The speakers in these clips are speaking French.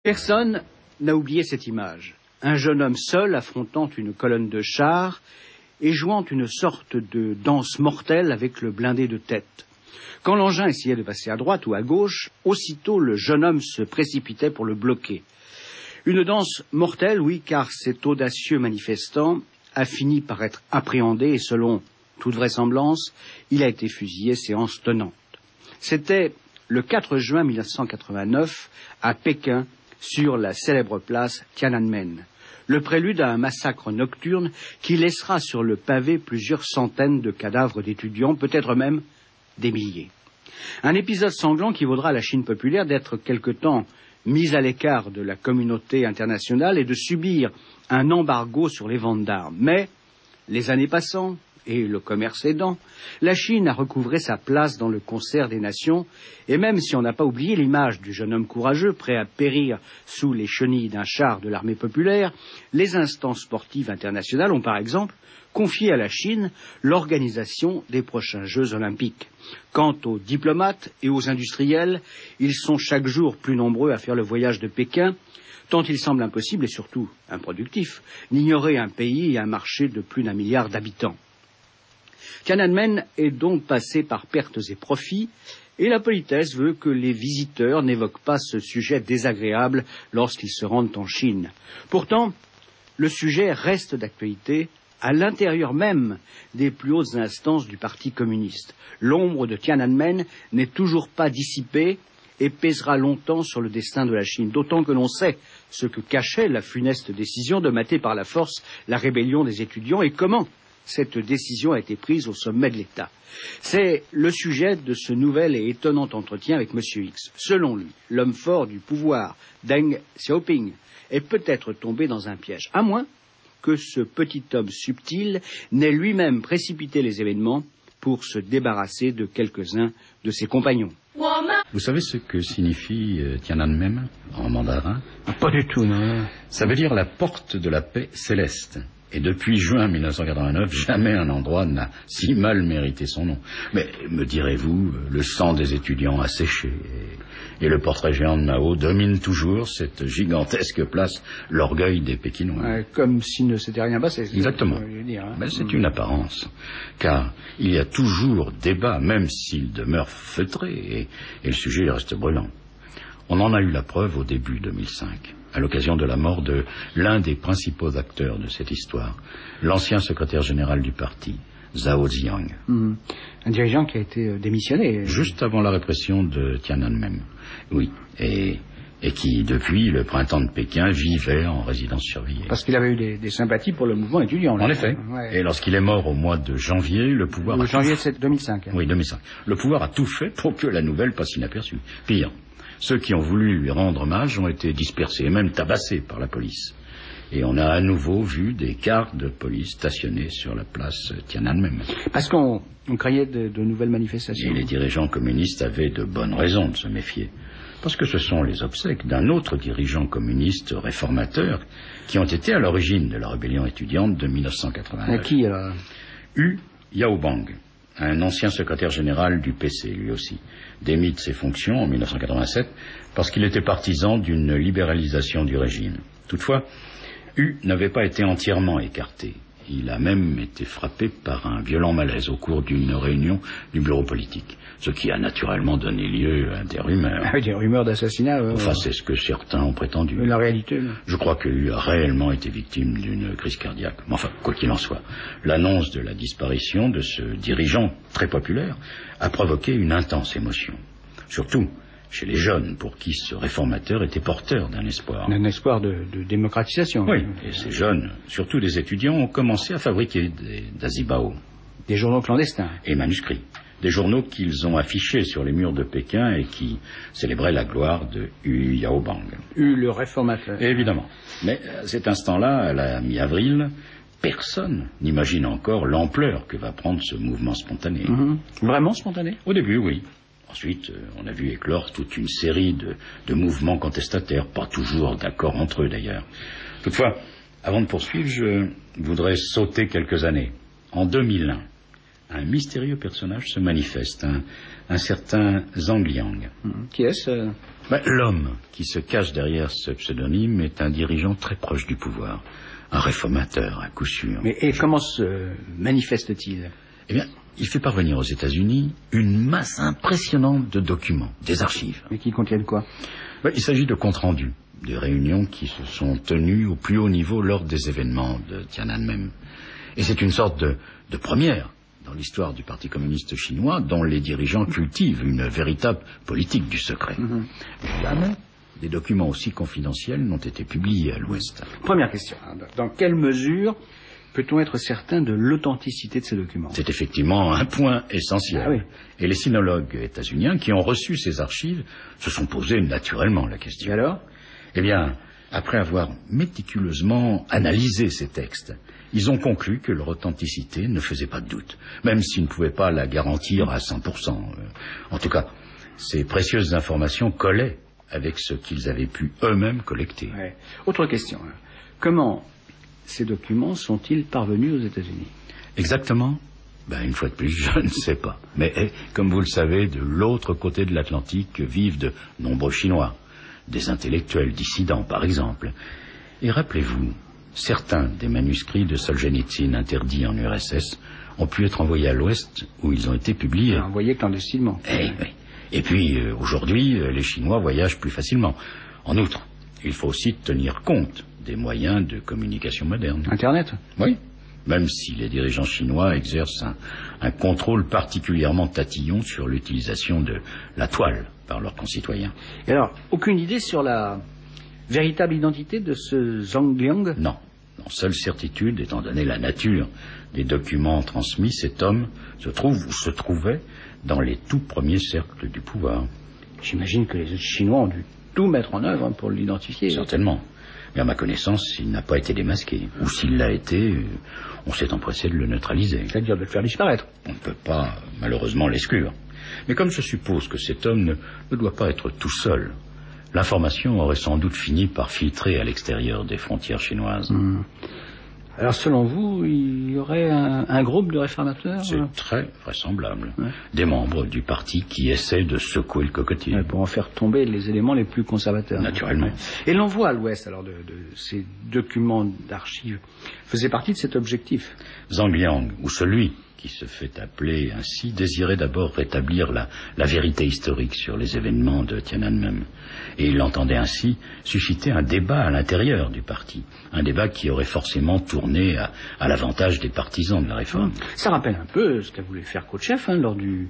Personne n'a oublié cette image. Un jeune homme seul affrontant une colonne de chars et jouant une sorte de danse mortelle avec le blindé de tête. Quand l'engin essayait de passer à droite ou à gauche, aussitôt le jeune homme se précipitait pour le bloquer. Une danse mortelle, oui, car cet audacieux manifestant a fini par être appréhendé et selon toute vraisemblance, il a été fusillé séance tenante. C'était le 4 juin 1989 à Pékin, sur la célèbre place Tiananmen, le prélude à un massacre nocturne qui laissera sur le pavé plusieurs centaines de cadavres d'étudiants, peut-être même des milliers. Un épisode sanglant qui vaudra à la Chine populaire d'être quelque temps mise à l'écart de la communauté internationale et de subir un embargo sur les ventes d'armes. Mais, les années passant, et le commerce aidant, la Chine a recouvré sa place dans le concert des nations, et même si on n'a pas oublié l'image du jeune homme courageux, prêt à périr sous les chenilles d'un char de l'armée populaire, les instances sportives internationales ont par exemple confié à la Chine l'organisation des prochains Jeux olympiques. Quant aux diplomates et aux industriels, ils sont chaque jour plus nombreux à faire le voyage de Pékin, tant il semble impossible et surtout improductif d'ignorer un pays et un marché de plus d'1 milliard d'habitants. Tiananmen est donc passé par pertes et profits, et la politesse veut que les visiteurs n'évoquent pas ce sujet désagréable lorsqu'ils se rendent en Chine. Pourtant, le sujet reste d'actualité à l'intérieur même des plus hautes instances du Parti communiste. L'ombre de Tiananmen n'est toujours pas dissipée et pèsera longtemps sur le destin de la Chine, d'autant que l'on sait ce que cachait la funeste décision de mater par la force la rébellion des étudiants et comment cette décision a été prise au sommet de l'État. C'est le sujet de ce nouvel et étonnant entretien avec M. X. Selon lui, l'homme fort du pouvoir, Deng Xiaoping, est peut-être tombé dans un piège, à moins que ce petit homme subtil n'ait lui-même précipité les événements pour se débarrasser de quelques-uns de ses compagnons. Vous savez ce que signifie Tiananmen en mandarin? Pas du tout, non. Ça veut dire la porte de la paix céleste. Et depuis juin 1989, jamais un endroit n'a si mal mérité son nom. Mais, me direz-vous, le sang des étudiants a séché et le portrait géant de Mao domine toujours cette gigantesque place, l'orgueil des Pékinois. Comme s'il ne s'était rien passé. Exactement. Mais c'est une apparence, car il y a toujours débat, même s'il demeure feutré, et le sujet reste brûlant. On en a eu la preuve au début 2005, à l'occasion de la mort de l'un des principaux acteurs de cette histoire, l'ancien secrétaire général du parti, Zhao Ziyang. Un dirigeant qui a été démissionné. Juste avant la répression de Tiananmen, oui, et qui, depuis le printemps de Pékin, vivait en résidence surveillée. Parce qu'il avait eu des sympathies pour le mouvement étudiant. Là. En effet. Ouais. Et lorsqu'il est mort au mois de janvier, le pouvoir... Le janvier 2005. Oui, 2005. Le pouvoir a tout fait pour que la nouvelle passe inaperçue. Pire, ceux qui ont voulu lui rendre hommage ont été dispersés et même tabassés par la police. Et on a à nouveau vu des cars de police stationnés sur la place Tiananmen. Parce qu'on craignait de nouvelles manifestations. Et les dirigeants communistes avaient de bonnes raisons de se méfier. Parce que ce sont les obsèques d'un autre dirigeant communiste réformateur qui ont été à l'origine de la rébellion étudiante de 1989. Qui alors? Hu Yaobang, un ancien secrétaire général du PC, lui aussi, démis de ses fonctions en 1987 parce qu'il était partisan d'une libéralisation du régime. Toutefois, Hu n'avait pas été entièrement écarté. Il a même été frappé par un violent malaise au cours d'une réunion du bureau politique, ce qui a naturellement donné lieu à des rumeurs. Ah, des rumeurs d'assassinat. Enfin, c'est ce que certains ont prétendu. Mais la réalité, non. Je crois que Hu a réellement été victime d'une crise cardiaque. Mais enfin, quoi qu'il en soit, l'annonce de la disparition de ce dirigeant très populaire a provoqué une intense émotion. Surtout chez les jeunes, pour qui ce réformateur était porteur d'un espoir. Un espoir de démocratisation. Oui, et ces jeunes, surtout des étudiants, ont commencé à fabriquer des dazibao. Des journaux clandestins. Et manuscrits. Des journaux qu'ils ont affichés sur les murs de Pékin et qui célébraient la gloire de Hu Yaobang. Hu, le réformateur. Évidemment. Mais à cet instant-là, à la mi-avril, personne n'imagine encore l'ampleur que va prendre ce mouvement spontané. Vraiment spontané? Au début, oui. Ensuite, on a vu éclore toute une série de mouvements contestataires, pas toujours d'accord entre eux d'ailleurs. Toutefois, avant de poursuivre, je voudrais sauter quelques années. En 2001, un mystérieux personnage se manifeste, un certain Zhang Liang. Qui est-ce L'homme qui se cache derrière ce pseudonyme est un dirigeant très proche du pouvoir, un réformateur à coup sûr. Et comment se manifeste-t-il? Eh bien, il fait parvenir aux États-Unis une masse impressionnante de documents, des archives. Mais qui contiennent quoi? Il s'agit de comptes rendus, des réunions qui se sont tenues au plus haut niveau lors des événements de Tiananmen. Et c'est une sorte de première dans l'histoire du Parti communiste chinois, dont les dirigeants cultivent une véritable politique du secret. Jamais des documents aussi confidentiels n'ont été publiés à l'Ouest. Première question. Dans quelle mesure peut-on être certain de l'authenticité de ces documents? C'est effectivement un point essentiel. Ah oui. Et les sinologues états-uniens qui ont reçu ces archives se sont posé naturellement la question. Et alors? Eh bien, après avoir méticuleusement analysé ces textes, ils ont conclu que leur authenticité ne faisait pas de doute, même s'ils ne pouvaient pas la garantir à 100%. En tout cas, ces précieuses informations collaient avec ce qu'ils avaient pu eux-mêmes collecter. Ouais. Autre question. Comment ces documents sont-ils parvenus aux États-Unis? Exactement. Une fois de plus, je ne sais pas. Mais comme vous le savez, de l'autre côté de l'Atlantique vivent de nombreux Chinois, des intellectuels dissidents par exemple. Et rappelez-vous, certains des manuscrits de Solzhenitsyn interdits en URSS ont pu être envoyés à l'Ouest où ils ont été publiés. Envoyés clandestinement. Et puis, aujourd'hui, les Chinois voyagent plus facilement. En outre, il faut aussi tenir compte des moyens de communication modernes. Internet? Oui, même si les dirigeants chinois exercent un contrôle particulièrement tatillon sur l'utilisation de la toile par leurs concitoyens. Et alors, aucune idée sur la véritable identité de ce Zhang Liang? Non. Seule certitude, étant donné la nature des documents transmis, cet homme se trouve ou se trouvait dans les tout premiers cercles du pouvoir. J'imagine que les Chinois ont dû tout mettre en œuvre pour l'identifier. Certainement. Mais à ma connaissance, il n'a pas été démasqué. Ou s'il l'a été, on s'est empressé de le neutraliser. C'est-à-dire de le faire disparaître. On ne peut pas, malheureusement, l'exclure. Mais comme je suppose que cet homme ne doit pas être tout seul, l'information aurait sans doute fini par filtrer à l'extérieur des frontières chinoises. Alors, selon vous, il y aurait un groupe de réformateurs? C'est très vraisemblable. Ouais. Des membres du parti qui essaient de secouer le cocotier. Ouais, pour en faire tomber les éléments les plus conservateurs. Naturellement. Ouais. Et l'envoi à l'Ouest, alors, de ces documents d'archives, faisait partie de cet objectif? Zhang Liang, ou celui qui se fait appeler ainsi, désirait d'abord rétablir la vérité historique sur les événements de Tiananmen. Et il entendait ainsi susciter un débat à l'intérieur du parti. Un débat qui aurait forcément tourné à l'avantage des partisans de la réforme. Ça rappelle un peu ce qu'a voulu faire Khrouchtchev lors du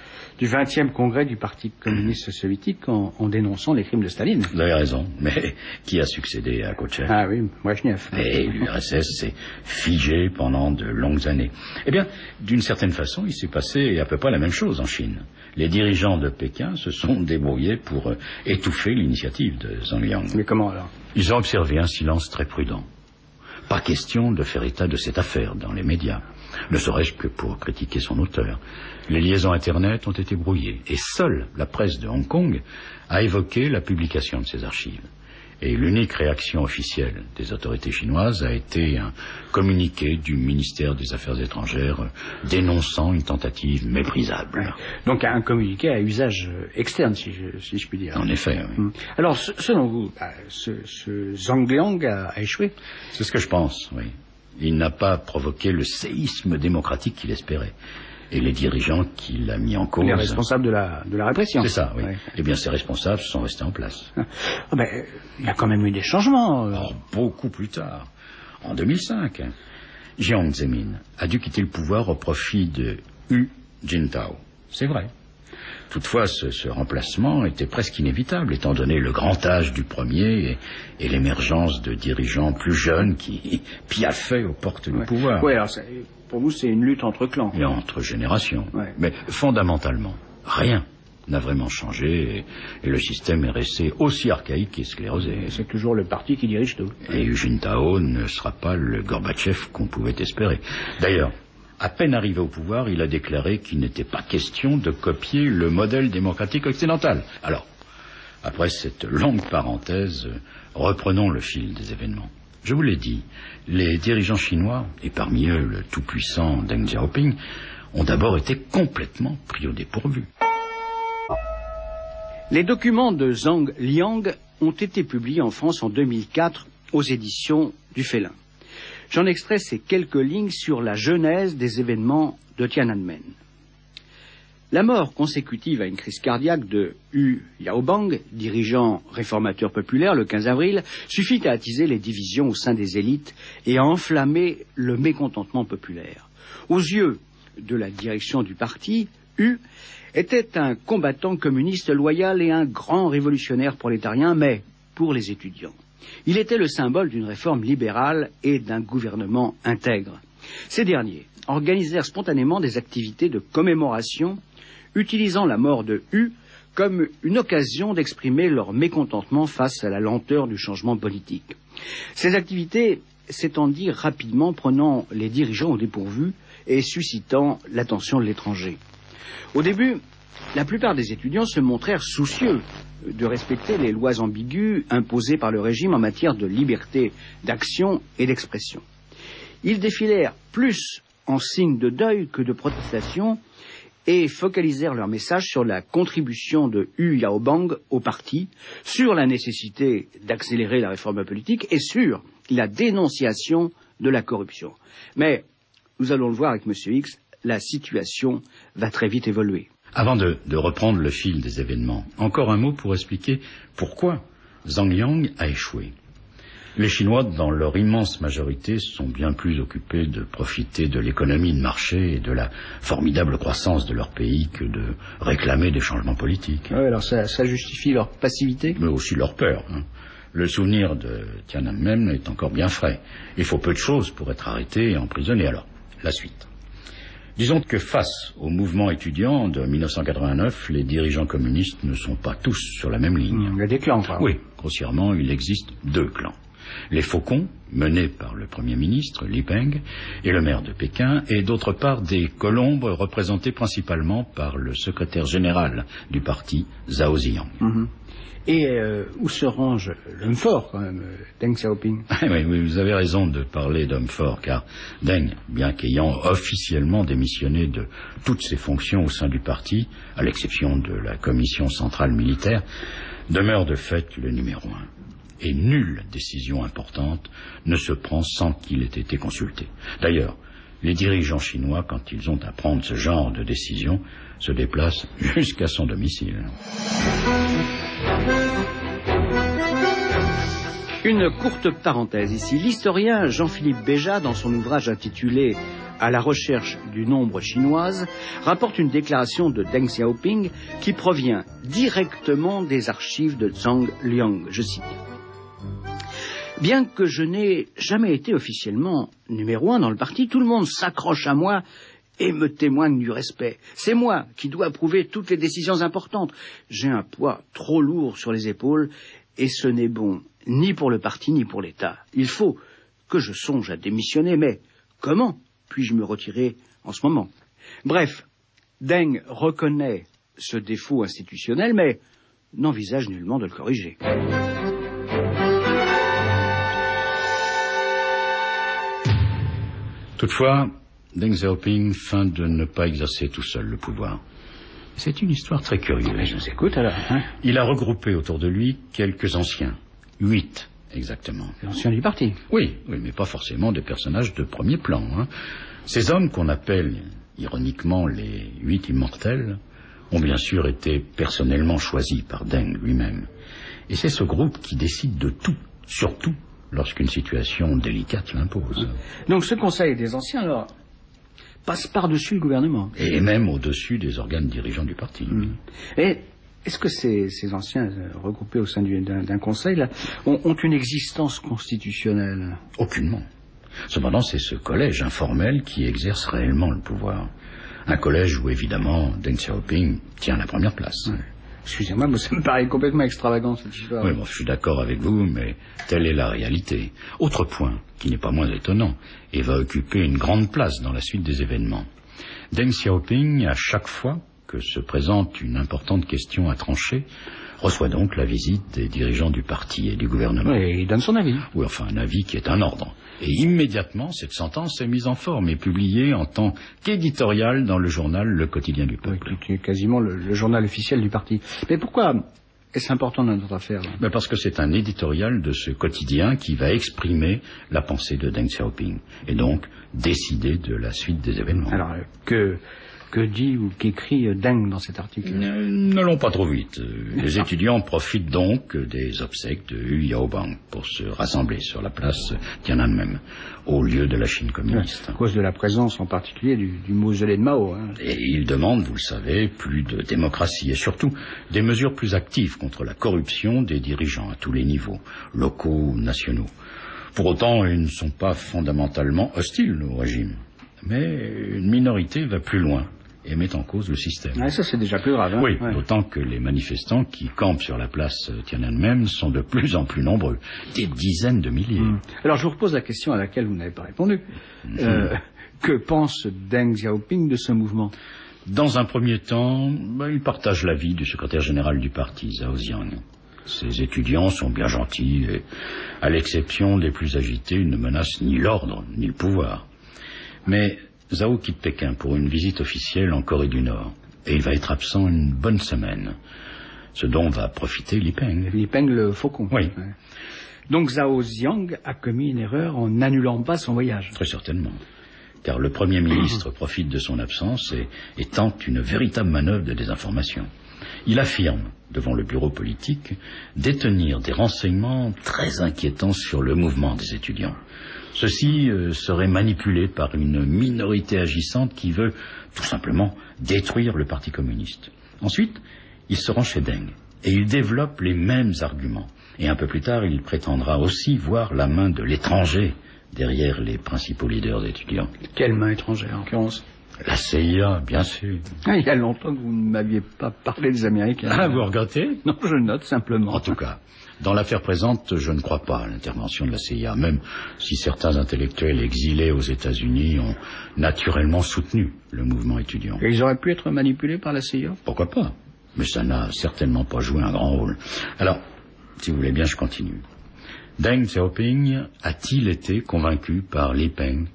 20e congrès du Parti communiste soviétique en dénonçant les crimes de Staline. Vous avez raison, mais qui a succédé à Khrouchtchev? Ah oui, Brejnev. Et l'URSS s'est figé pendant de longues années. Eh bien, d'une certaine façon, il s'est passé à peu près la même chose en Chine. Les dirigeants de Pékin se sont débrouillés pour étouffer l'initiative de Zhang Liang. Mais comment alors? Ils ont observé un silence très prudent. Pas question de faire état de cette affaire dans les médias, ne serait-ce que pour critiquer son auteur. Les liaisons Internet ont été brouillées, et seule la presse de Hong Kong a évoqué la publication de ces archives. Et l'unique réaction officielle des autorités chinoises a été un communiqué du ministère des Affaires étrangères dénonçant une tentative méprisable. Ouais. Donc un communiqué à usage externe, si je puis dire. En effet, oui. Alors, selon vous, ce Zhang Liang a échoué? C'est ce que je pense, oui. Il n'a pas provoqué le séisme démocratique qu'il espérait. Et les dirigeants qu'il a mis en cause... Les responsables de la répression. C'est ça, oui. Ouais. Eh bien, ces responsables sont restés en place. Il y a quand même eu des changements. Beaucoup plus tard. En 2005, Jiang Zemin a dû quitter le pouvoir au profit de Hu Jintao. C'est vrai. Toutefois, ce remplacement était presque inévitable, étant donné le grand âge du premier et l'émergence de dirigeants plus jeunes qui piaffaient aux portes du pouvoir. Oui, alors pour vous, c'est une lutte entre clans. Et entre générations. Ouais. Mais fondamentalement, rien n'a vraiment changé et le système est resté aussi archaïque et sclérosé. C'est toujours le parti qui dirige tout. Et Hu Jintao ne sera pas le Gorbatchev qu'on pouvait espérer. D'ailleurs, à peine arrivé au pouvoir, il a déclaré qu'il n'était pas question de copier le modèle démocratique occidental. Alors, après cette longue parenthèse, reprenons le fil des événements. Je vous l'ai dit, les dirigeants chinois, et parmi eux le tout-puissant Deng Xiaoping, ont d'abord été complètement pris au dépourvu. Les documents de Zhang Liang ont été publiés en France en 2004 aux éditions du Félin. J'en extrais ces quelques lignes sur la genèse des événements de Tiananmen. La mort consécutive à une crise cardiaque de Hu Yaobang, dirigeant réformateur populaire le 15 avril, suffit à attiser les divisions au sein des élites et à enflammer le mécontentement populaire. Aux yeux de la direction du parti, Hu était un combattant communiste loyal et un grand révolutionnaire prolétarien, mais pour les étudiants. Il était le symbole d'une réforme libérale et d'un gouvernement intègre. Ces derniers organisèrent spontanément des activités de commémoration, utilisant la mort de Hu comme une occasion d'exprimer leur mécontentement face à la lenteur du changement politique. Ces activités s'étendirent rapidement, prenant les dirigeants au dépourvu et suscitant l'attention de l'étranger. Au début, la plupart des étudiants se montrèrent soucieux de respecter les lois ambiguës imposées par le régime en matière de liberté d'action et d'expression. Ils défilèrent plus en signe de deuil que de protestation et focalisèrent leur message sur la contribution de Hu Yaobang au parti, sur la nécessité d'accélérer la réforme politique et sur la dénonciation de la corruption. Mais, nous allons le voir avec M. X, la situation va très vite évoluer. Avant de reprendre le fil des événements, encore un mot pour expliquer pourquoi Zhang Liang a échoué. Les Chinois, dans leur immense majorité, sont bien plus occupés de profiter de l'économie de marché et de la formidable croissance de leur pays que de réclamer des changements politiques. Oui, alors ça justifie leur passivité. Mais aussi leur peur. Le souvenir de Tiananmen est encore bien frais. Il faut peu de choses pour être arrêté et emprisonné. Alors, la suite. Disons que face au mouvement étudiant de 1989, les dirigeants communistes ne sont pas tous sur la même ligne. Il y a des clans, quoi. Oui, grossièrement, il existe deux clans. Les Faucons, menés par le Premier ministre, Li Peng, et le maire de Pékin, et d'autre part des Colombes, représentés principalement par le secrétaire général du parti, Zhao Ziyang. Et où se range l'homme fort, quand même, Deng Xiaoping? Oui, vous avez raison de parler d'homme fort, car Deng, bien qu'ayant officiellement démissionné de toutes ses fonctions au sein du parti, à l'exception de la commission centrale militaire, demeure de fait le numéro 1. Et nulle décision importante ne se prend sans qu'il ait été consulté. D'ailleurs, les dirigeants chinois, quand ils ont à prendre ce genre de décision, se déplacent jusqu'à son domicile. Une courte parenthèse ici. L'historien Jean-Philippe Béjat, dans son ouvrage intitulé « À la recherche du nombre chinoise », rapporte une déclaration de Deng Xiaoping qui provient directement des archives de Zhang Liang. Je cite. « Bien que je n'ai jamais été officiellement numéro 1 dans le parti, tout le monde s'accroche à moi et me témoigne du respect. C'est moi qui dois approuver toutes les décisions importantes. J'ai un poids trop lourd sur les épaules et ce n'est bon ni pour le parti ni pour l'État. Il faut que je songe à démissionner, mais comment puis-je me retirer en ce moment? Bref, Deng reconnaît ce défaut institutionnel, mais n'envisage nullement de le corriger. Toutefois, Deng Xiaoping feint de ne pas exercer tout seul le pouvoir. C'est une histoire très curieuse. Mais je vous écoute alors. Il a regroupé autour de lui quelques anciens. 8, exactement. Les anciens du parti. Oui, mais pas forcément des personnages de premier plan. Ces hommes qu'on appelle ironiquement les 8 immortels ont bien sûr été personnellement choisis par Deng lui-même. Et c'est ce groupe qui décide de tout, surtout lorsqu'une situation délicate l'impose. Donc ce conseil des anciens, alors, passe par-dessus le gouvernement. Et même au-dessus des organes dirigeants du parti. Et est-ce que ces anciens regroupés au sein d'un conseil là, ont une existence constitutionnelle? Aucunement. Cependant, c'est ce collège informel qui exerce réellement le pouvoir. Un collège où, évidemment, Deng Xiaoping tient la première place. Excusez-moi, mais ça me paraît complètement extravagant, cette histoire. Oui, je suis d'accord avec vous, mais telle est la réalité. Autre point, qui n'est pas moins étonnant, et va occuper une grande place dans la suite des événements. Deng Xiaoping, à chaque fois que se présente une importante question à trancher, reçoit donc la visite des dirigeants du parti et du gouvernement. Oui, il donne son avis. Oui, enfin un avis qui est un ordre. Et immédiatement, cette sentence est mise en forme et publiée en tant qu'éditorial dans le journal Le Quotidien du Peuple. Oui, qui est quasiment le journal officiel du parti. Mais pourquoi est-ce important dans notre affaire là? Parce que c'est un éditorial de ce quotidien qui va exprimer la pensée de Deng Xiaoping et donc décider de la suite des événements. Alors, que dit ou qu'écrit Deng dans cet article? N'allons pas trop vite. Les étudiants profitent donc des obsèques de Hu Yaobang pour se rassembler sur la place Tiananmen, au lieu de la Chine communiste. À cause de la présence en particulier du mausolée de Mao. Hein. Et ils demandent, vous le savez, plus de démocratie et surtout des mesures plus actives contre la corruption des dirigeants à tous les niveaux, locaux ou nationaux. Pour autant, ils ne sont pas fondamentalement hostiles au régime. Mais une minorité va plus loin et met en cause le système. Ah, ça, c'est déjà plus grave. Hein. Oui, d'autant que les manifestants qui campent sur la place Tiananmen sont de plus en plus nombreux, des dizaines de milliers. Alors, je vous repose la question à laquelle vous n'avez pas répondu. Que pense Deng Xiaoping de ce mouvement? Dans un premier temps, il partage l'avis du secrétaire général du parti, Zhao Ziang. Ces étudiants sont bien gentils et, à l'exception des plus agités, ils ne menacent ni l'ordre ni le pouvoir. Mais Zhao quitte Pékin pour une visite officielle en Corée du Nord. Et il va être absent une bonne semaine. Ce dont va profiter Li Peng. Li Peng, le faucon. Oui. Ouais. Donc Zhao Ziang a commis une erreur en n'annulant pas son voyage. Très certainement. Car le Premier ministre profite de son absence et tente une véritable manœuvre de désinformation. Il affirme, devant le bureau politique, détenir des renseignements très inquiétants sur le mouvement des étudiants. Ceci serait manipulé par une minorité agissante qui veut tout simplement détruire le Parti communiste. Ensuite, il se rend chez Deng et il développe les mêmes arguments. Et un peu plus tard, il prétendra aussi voir la main de l'étranger derrière les principaux leaders étudiants. Quelle main étrangère, en l'occurrence? La CIA, bien sûr. Il y a longtemps que vous ne m'aviez pas parlé des Américains. Ah, vous regrettez? Non, je note simplement. En tout cas, dans l'affaire présente, je ne crois pas à l'intervention de la CIA, même si certains intellectuels exilés aux États-Unis ont naturellement soutenu le mouvement étudiant. Et ils auraient pu être manipulés par la CIA? Pourquoi pas? Mais ça n'a certainement pas joué un grand rôle. Alors, si vous voulez bien, je continue. Deng Xiaoping a-t-il été convaincu par Li Peng?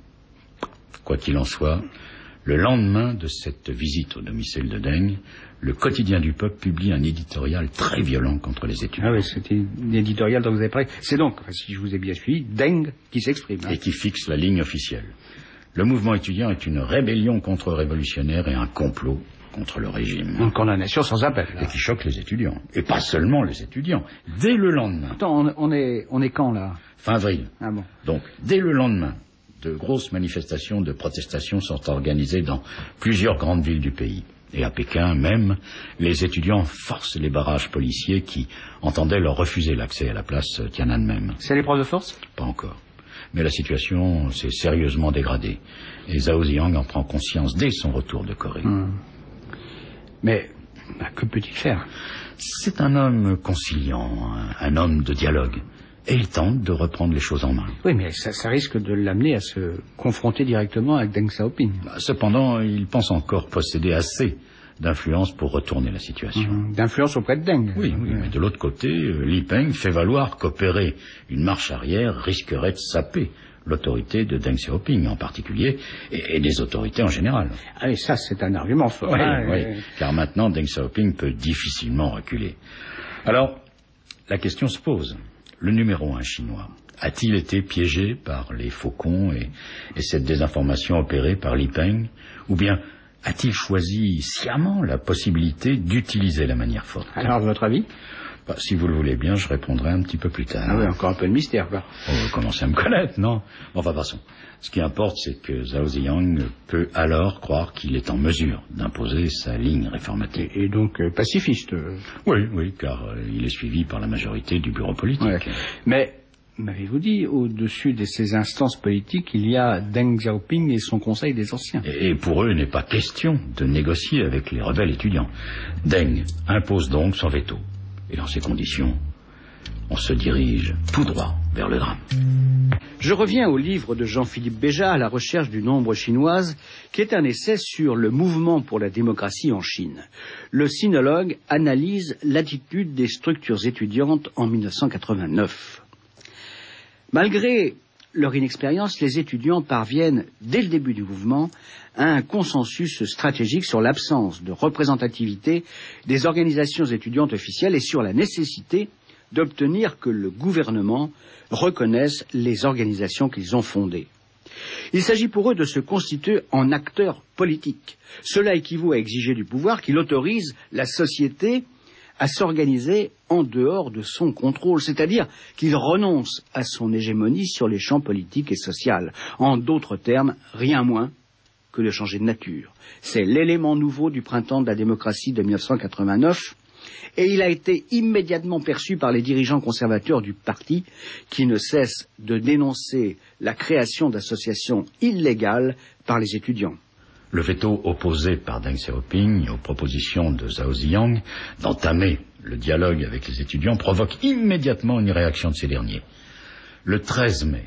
Quoi qu'il en soit, le lendemain de cette visite au domicile de Deng, le Quotidien du Peuple publie un éditorial très violent contre les étudiants. Ah oui, c'était un éditorial dont vous avez parlé. C'est donc, si je vous ai bien suivi, Deng qui s'exprime. Et qui fixe la ligne officielle. Le mouvement étudiant est une rébellion contre-révolutionnaire et un complot contre le régime. Une condamnation sans appel. Là. Et qui choque les étudiants. Et pas seulement les étudiants. Dès le lendemain. Attends, on est quand, là? Fin avril. Ah bon. Donc, dès le lendemain, de grosses manifestations de protestation sont organisées dans plusieurs grandes villes du pays. Et à Pékin même, les étudiants forcent les barrages policiers qui entendaient leur refuser l'accès à la place Tiananmen. C'est l'épreuve de force? Pas encore. Mais la situation s'est sérieusement dégradée. Et Zhao Ziang en prend conscience dès son retour de Corée. Mais que peut-il faire? C'est un homme conciliant, un homme de dialogue. Et il tente de reprendre les choses en main. Oui, mais ça risque de l'amener à se confronter directement avec Deng Xiaoping. Cependant, il pense encore posséder assez d'influence pour retourner la situation. D'influence auprès de Deng. Oui, mais de l'autre côté, Li Peng fait valoir qu'opérer une marche arrière risquerait de saper l'autorité de Deng Xiaoping en particulier et des autorités en général. Ah, et ça, c'est un argument fort. Oui, car maintenant, Deng Xiaoping peut difficilement reculer. Alors, la question se pose. Le numéro 1 chinois a-t-il été piégé par les faucons et cette désinformation opérée par Li Peng? Ou bien a-t-il choisi sciemment la possibilité d'utiliser la manière forte? Alors, à votre avis? Si vous le voulez bien, je répondrai un petit peu plus tard. Ah oui, encore un peu de mystère, quoi. Vous commencez à me connaître, non? Enfin, passons. Ce qui importe, c'est que Zhao Ziang peut alors croire qu'il est en mesure d'imposer sa ligne réformatrice. Et donc pacifiste. Oui, car il est suivi par la majorité du bureau politique. Ouais. Mais, m'avez-vous dit, au-dessus de ces instances politiques, il y a Deng Xiaoping et son conseil des anciens. Et pour eux, il n'est pas question de négocier avec les rebelles étudiants. Deng impose donc son veto. Et dans ces conditions, on se dirige tout droit vers le drame. Je reviens au livre de Jean-Philippe Béja, À la recherche d'une ombre chinoise, qui est un essai sur le mouvement pour la démocratie en Chine. Le sinologue analyse l'attitude des structures étudiantes en 1989. Malgré leur inexpérience, les étudiants parviennent, dès le début du mouvement, à un consensus stratégique sur l'absence de représentativité des organisations étudiantes officielles et sur la nécessité d'obtenir que le gouvernement reconnaisse les organisations qu'ils ont fondées. Il s'agit pour eux de se constituer en acteurs politiques. Cela équivaut à exiger du pouvoir qu'il autorise la société à s'organiser en dehors de son contrôle, c'est-à-dire qu'il renonce à son hégémonie sur les champs politiques et sociaux. En d'autres termes, rien moins que de changer de nature. C'est l'élément nouveau du printemps de la démocratie de 1989, et il a été immédiatement perçu par les dirigeants conservateurs du parti qui ne cessent de dénoncer la création d'associations illégales par les étudiants. Le veto opposé par Deng Xiaoping aux propositions de Zhao Ziyang d'entamer le dialogue avec les étudiants provoque immédiatement une réaction de ces derniers. Le 13 mai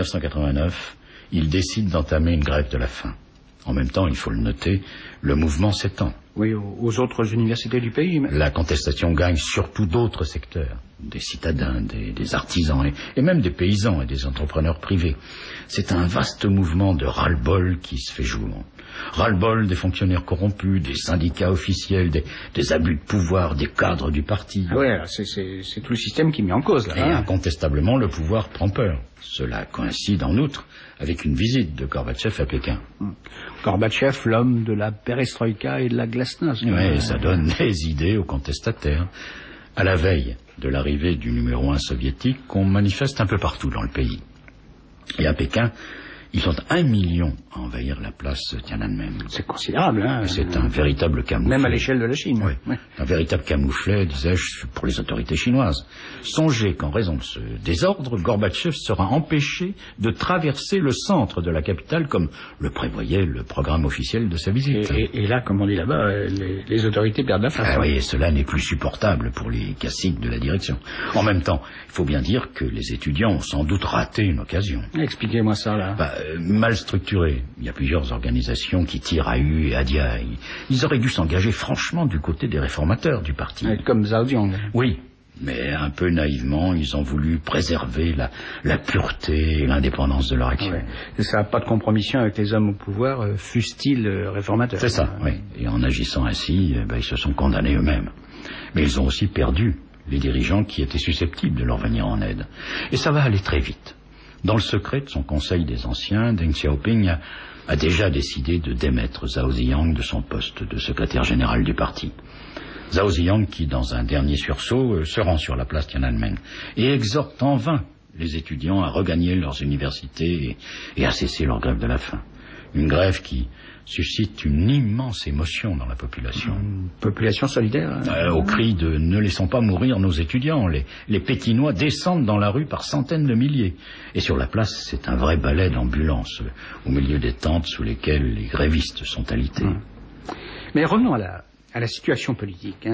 1989, il décide d'entamer une grève de la faim. En même temps, il faut le noter, le mouvement s'étend. Oui, aux autres universités du pays. Mais... La contestation gagne surtout d'autres secteurs, des citadins, des artisans et même des paysans et des entrepreneurs privés. C'est un vaste mouvement de ras-le-bol qui se fait jour. Ras-le-bol des fonctionnaires corrompus, des syndicats officiels, des abus de pouvoir, des cadres du parti. Ah ouais, c'est tout le système qui est mis en cause, là. Et incontestablement, le pouvoir prend peur. Cela coïncide en outre avec une visite de Gorbatchev à Pékin. Gorbatchev, l'homme de la perestroïka et de la glasnost. Oui, ça donne des idées aux contestataires. À la veille de l'arrivée du numéro 1 soviétique, on manifeste un peu partout dans le pays. Et à Pékin, ils sont 1 million à envahir la place Tiananmen. C'est considérable, hein. C'est un véritable camouflet. Même à l'échelle de la Chine. Oui, ouais. Un véritable camouflet, disais-je, pour les autorités chinoises. Songez qu'en raison de ce désordre, Gorbatchev sera empêché de traverser le centre de la capitale comme le prévoyait le programme officiel de sa visite. Et là, comme on dit là-bas, les autorités perdent la face. Ah oui, et cela n'est plus supportable pour les caciques de la direction. En même temps, il faut bien dire que les étudiants ont sans doute raté une occasion. Expliquez-moi ça, là. Mal structuré. Il y a plusieurs organisations qui tirent à hue et à diaille. Ils auraient dû s'engager franchement du côté des réformateurs du parti. Comme Zhao Ziyang. Oui, mais un peu naïvement, ils ont voulu préserver la pureté et l'indépendance de leur action. Ouais. Et ça n'a pas de compromission avec les hommes au pouvoir, fussent-ils réformateurs. C'est ça, oui. Et en agissant ainsi, ils se sont condamnés eux-mêmes. Mais ils ont aussi perdu les dirigeants qui étaient susceptibles de leur venir en aide. Et ça va aller très vite. Dans le secret de son conseil des anciens, Deng Xiaoping a déjà décidé de démettre Zhao Ziyang de son poste de secrétaire général du parti. Zhao Ziyang qui, dans un dernier sursaut, se rend sur la place Tiananmen et exhorte en vain les étudiants à regagner leurs universités et à cesser leur grève de la faim. Une grève qui suscite une immense émotion dans la population. Une population solidaire. Au cri de « Ne laissons pas mourir nos étudiants », les Pékinois descendent dans la rue par centaines de milliers. Et sur la place, c'est un vrai ballet d'ambulance, au milieu des tentes sous lesquelles les grévistes sont alités. Mais revenons à la situation politique.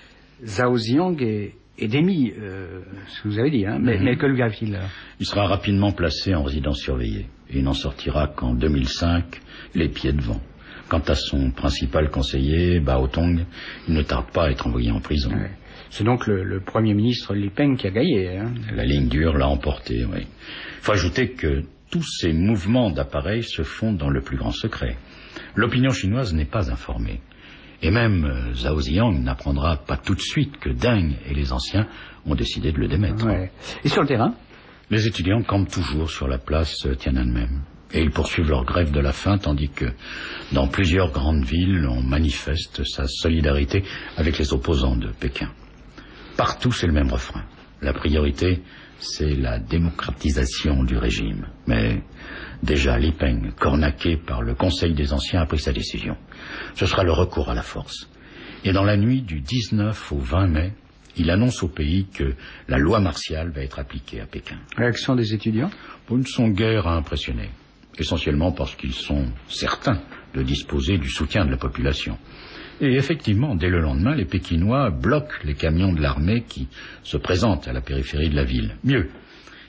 Zhao Ziyang est démis, ce que vous avez dit, mais que lui arrive-t-il? Il sera rapidement placé en résidence surveillée. Et il n'en sortira qu'en 2005, les pieds devant. Quant à son principal conseiller, Bao Tong, il ne tarde pas à être envoyé en prison. Ouais. C'est donc le Premier ministre Li Peng qui a gagné. La ligne dure l'a emporté, oui. Il faut ajouter que tous ces mouvements d'appareil se font dans le plus grand secret. L'opinion chinoise n'est pas informée. Et même Zhao Ziyang n'apprendra pas tout de suite que Deng et les anciens ont décidé de le démettre. Ouais. Et sur le terrain? Les étudiants campent toujours sur la place Tiananmen. Et ils poursuivent leur grève de la faim, tandis que dans plusieurs grandes villes, on manifeste sa solidarité avec les opposants de Pékin. Partout, c'est le même refrain. La priorité, c'est la démocratisation du régime. Mais déjà, Li Peng, cornaqué par le Conseil des Anciens, a pris sa décision. Ce sera le recours à la force. Et dans la nuit du 19 au 20 mai, il annonce au pays que la loi martiale va être appliquée à Pékin. Réaction des étudiants? Ils ne sont guère à impressionner. Essentiellement parce qu'ils sont certains de disposer du soutien de la population. Et effectivement, dès le lendemain, les Pékinois bloquent les camions de l'armée qui se présentent à la périphérie de la ville. Mieux,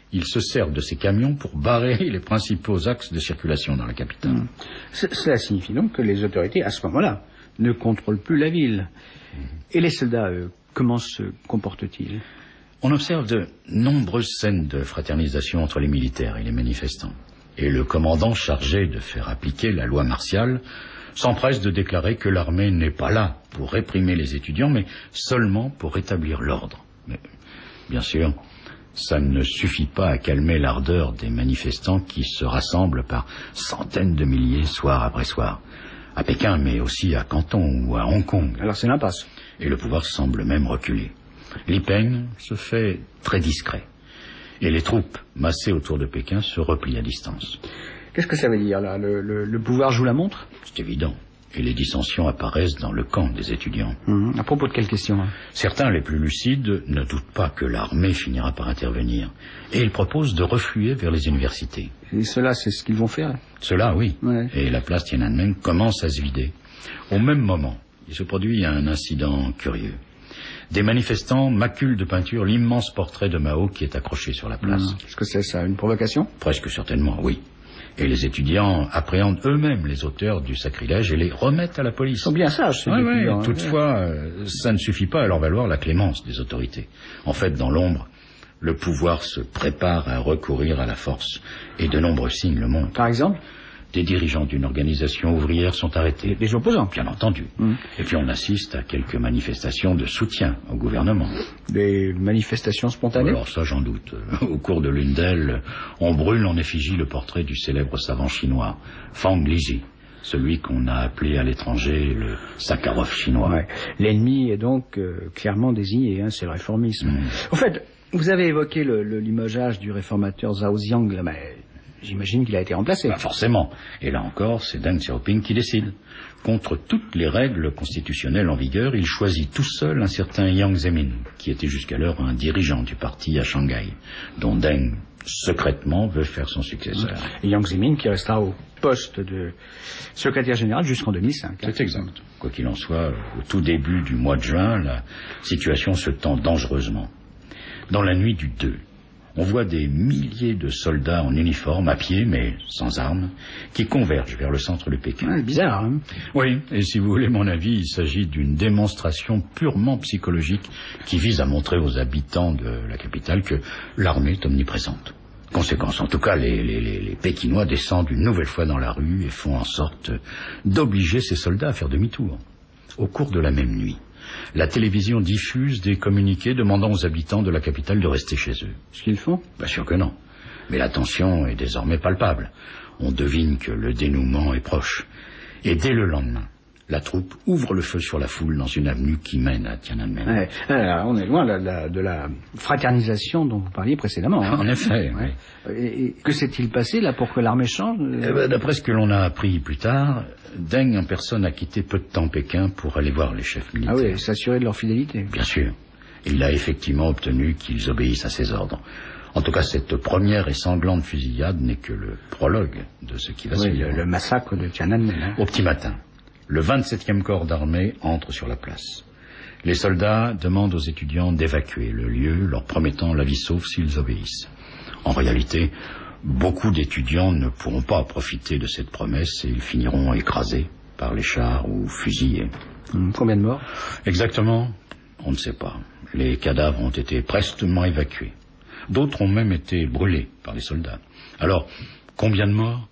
ils se servent de ces camions pour barrer les principaux axes de circulation dans la capitale. Cela signifie donc que les autorités, à ce moment-là, ne contrôlent plus la ville. Et les soldats, comment se comportent-ils? On observe de nombreuses scènes de fraternisation entre les militaires et les manifestants. Et le commandant chargé de faire appliquer la loi martiale s'empresse de déclarer que l'armée n'est pas là pour réprimer les étudiants, mais seulement pour rétablir l'ordre. Mais, bien sûr, ça ne suffit pas à calmer l'ardeur des manifestants qui se rassemblent par centaines de milliers soir après soir. À Pékin, mais aussi à Canton ou à Hong Kong. Alors c'est l'impasse. Et le pouvoir semble même reculer. Li Peng se fait très discret. Et les troupes massées autour de Pékin se replient à distance. Qu'est-ce que ça veut dire, là? Le pouvoir joue la montre? C'est évident. Et les dissensions apparaissent dans le camp des étudiants. À propos de quelle question? Certains, les plus lucides, ne doutent pas que l'armée finira par intervenir. Et ils proposent de refluer vers les universités. Et cela, c'est ce qu'ils vont faire? Cela, oui. Ouais. Et la place Tiananmen commence à se vider. Au même moment, il se produit un incident curieux. Des manifestants maculent de peinture l'immense portrait de Mao qui est accroché sur la place. Est-ce que c'est ça, une provocation? Presque certainement, oui. Et les étudiants appréhendent eux-mêmes les auteurs du sacrilège et les remettent à la police. Ils sont bien sages, ces étudiants. Toutefois, ça ne suffit pas à leur valoir la clémence des autorités. En fait, dans l'ombre, le pouvoir se prépare à recourir à la force. Et de nombreux signes le montrent. Par exemple? Des dirigeants d'une organisation ouvrière sont arrêtés. Des opposants? Bien entendu. Et puis on assiste à quelques manifestations de soutien au gouvernement. Des manifestations spontanées? Alors ça, j'en doute. Au cours de l'une d'elles, on brûle en effigie le portrait du célèbre savant chinois, Fang Lizhi, celui qu'on a appelé à l'étranger le Sakharov chinois. Ouais. L'ennemi est donc clairement désigné, c'est le réformisme. Au fait, vous avez évoqué le limogeage du réformateur Zhao Ziang, là, mais j'imagine qu'il a été remplacé. Forcément. Et là encore, c'est Deng Xiaoping qui décide. Contre toutes les règles constitutionnelles en vigueur, il choisit tout seul un certain Jiang Zemin, qui était jusqu'alors un dirigeant du parti à Shanghai, dont Deng, secrètement, veut faire son successeur. Et Jiang Zemin qui restera au poste de secrétaire général jusqu'en 2005. C'est exact. Quoi qu'il en soit, au tout début du mois de juin, la situation se tend dangereusement. Dans la nuit du 2, on voit des milliers de soldats en uniforme, à pied, mais sans armes, qui convergent vers le centre de Pékin. Bizarre, hein? Oui, et si vous voulez mon avis, il s'agit d'une démonstration purement psychologique qui vise à montrer aux habitants de la capitale que l'armée est omniprésente. Conséquence, en tout cas, les Pékinois descendent une nouvelle fois dans la rue et font en sorte d'obliger ces soldats à faire demi-tour. Au cours de la même nuit, la télévision diffuse des communiqués demandant aux habitants de la capitale de rester chez eux. Ce qu'ils font? Bien sûr que non. Mais la tension est désormais palpable. On devine que le dénouement est proche. Et dès le lendemain, la troupe ouvre le feu sur la foule dans une avenue qui mène à Tiananmen. Ouais. Alors, on est loin de la fraternisation dont vous parliez précédemment. Hein. En effet. Ouais. Et que s'est-il passé là pour que l'armée change? D'après ce que l'on a appris plus tard, Deng en personne a quitté peu de temps Pékin pour aller voir les chefs militaires. Ah oui, s'assurer de leur fidélité. Bien sûr. Il a effectivement obtenu qu'ils obéissent à ses ordres. En tout cas, cette première et sanglante fusillade n'est que le prologue de ce qui va suivre. Le massacre de Tiananmen. Hein. Au petit matin, le 27e corps d'armée entre sur la place. Les soldats demandent aux étudiants d'évacuer le lieu, leur promettant la vie sauve s'ils obéissent. En réalité, beaucoup d'étudiants ne pourront pas profiter de cette promesse et ils finiront écrasés par les chars ou fusillés. Combien de morts? Exactement, on ne sait pas. Les cadavres ont été prestement évacués. D'autres ont même été brûlés par les soldats. Alors, combien de morts?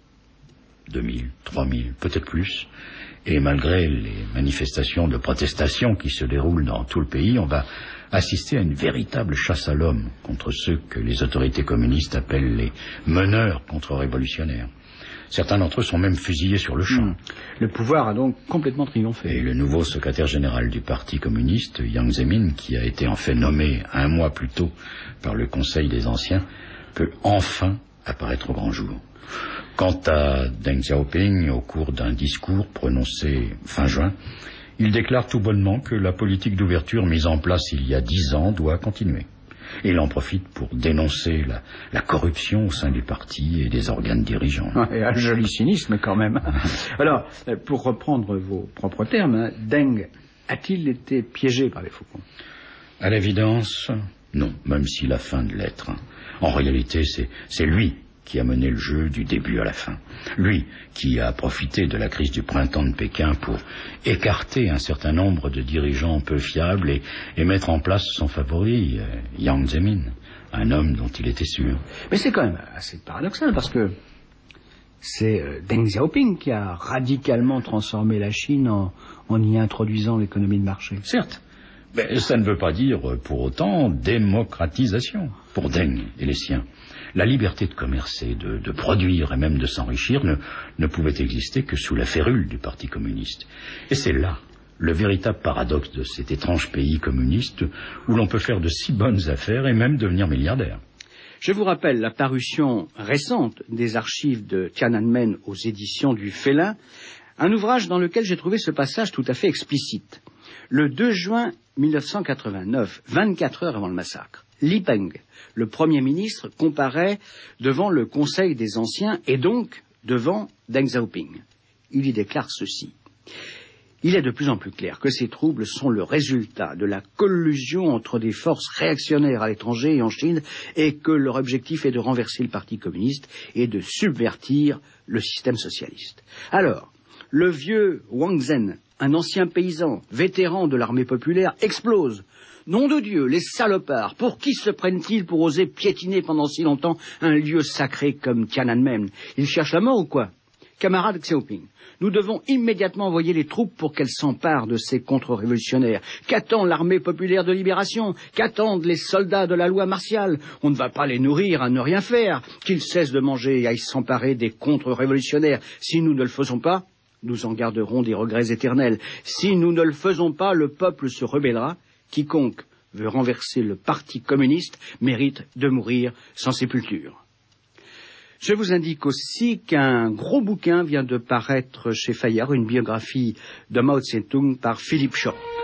2000, 3000, peut-être plus. Et malgré les manifestations de protestation qui se déroulent dans tout le pays, on va assister à une véritable chasse à l'homme contre ceux que les autorités communistes appellent les meneurs contre-révolutionnaires. Certains d'entre eux sont même fusillés sur le champ. Le pouvoir a donc complètement triomphé. Et le nouveau secrétaire général du parti communiste, Jiang Zemin, qui a été en fait nommé un mois plus tôt par le Conseil des Anciens, peut enfin apparaître au grand jour. Quant à Deng Xiaoping, au cours d'un discours prononcé fin juin, il déclare tout bonnement que la politique d'ouverture mise en place il y a 10 ans doit continuer. Et il en profite pour dénoncer la corruption au sein du parti et des organes dirigeants. Et un joli cynisme quand même. Alors, pour reprendre vos propres termes, Deng a-t-il été piégé par les faucons? À l'évidence, non, même s'il a feint de l'être. En réalité, c'est lui qui a mené le jeu du début à la fin. Lui qui a profité de la crise du printemps de Pékin pour écarter un certain nombre de dirigeants peu fiables et mettre en place son favori, Jiang Zemin, un homme dont il était sûr. Mais c'est quand même assez paradoxal parce que c'est Deng Xiaoping qui a radicalement transformé la Chine en y introduisant l'économie de marché. Certes, mais ça ne veut pas dire pour autant démocratisation pour Deng et les siens. La liberté de commercer, de produire et même de s'enrichir ne pouvait exister que sous la férule du Parti communiste. Et c'est là le véritable paradoxe de cet étrange pays communiste où l'on peut faire de si bonnes affaires et même devenir milliardaire. Je vous rappelle la parution récente des archives de Tiananmen aux éditions du Félin, un ouvrage dans lequel j'ai trouvé ce passage tout à fait explicite. Le 2 juin 1989, 24 heures avant le massacre, Li Peng, le Premier ministre, comparaît devant le Conseil des Anciens et donc devant Deng Xiaoping. Il y déclare ceci. Il est de plus en plus clair que ces troubles sont le résultat de la collusion entre des forces réactionnaires à l'étranger et en Chine et que leur objectif est de renverser le Parti communiste et de subvertir le système socialiste. Alors, le vieux Wang Zhen, un ancien paysan, vétéran de l'armée populaire, explose. Nom de Dieu, les salopards, pour qui se prennent-ils pour oser piétiner pendant si longtemps un lieu sacré comme Tiananmen? Ils cherchent la mort ou quoi? Camarade Xiaoping, nous devons immédiatement envoyer les troupes pour qu'elles s'emparent de ces contre-révolutionnaires. Qu'attend l'armée populaire de libération? Qu'attendent les soldats de la loi martiale? On ne va pas les nourrir à ne rien faire. Qu'ils cessent de manger et aillent s'emparer des contre-révolutionnaires. Si nous ne le faisons pas, nous en garderons des regrets éternels. Si nous ne le faisons pas, le peuple se rebellera. Quiconque veut renverser le Parti communiste mérite de mourir sans sépulture. Je vous indique aussi qu'un gros bouquin vient de paraître chez Fayard, une biographie de Mao Tse-tung par Philippe Short.